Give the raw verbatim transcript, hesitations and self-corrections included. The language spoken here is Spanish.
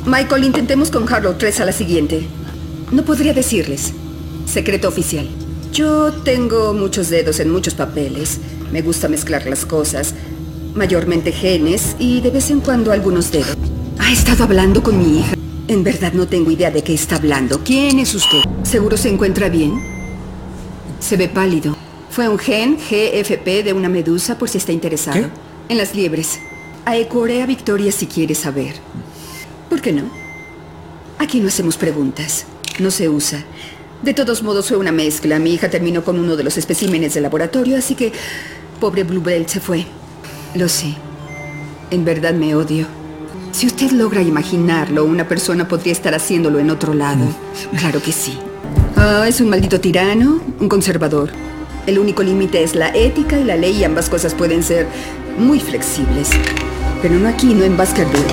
Michael, intentemos con Harlow tres a la siguiente. No podría decirles. Secreto oficial. Yo tengo muchos dedos en muchos papeles. Me gusta mezclar las cosas. Mayormente genes y de vez en cuando algunos dedos. ¿Ha estado hablando con mi hija? En verdad no tengo idea de qué está hablando. ¿Quién es usted? ¿Seguro se encuentra bien? Se ve pálido. Fue un gen G F P de una medusa por si está interesado. ¿Qué? En las liebres. Aecoré a Victoria si quiere saber. ¿Por qué no? Aquí no hacemos preguntas. No se usa. De todos modos fue una mezcla. Mi hija terminó con uno de los especímenes del laboratorio, así que... pobre Bluebell se fue. Lo sé. En verdad me odio. Si usted logra imaginarlo, una persona podría estar haciéndolo en otro lado. Claro que sí. Ah, es un maldito tirano, un conservador. El único límite es la ética y la ley, y ambas cosas pueden ser muy flexibles. Pero no aquí, no en Baskerville.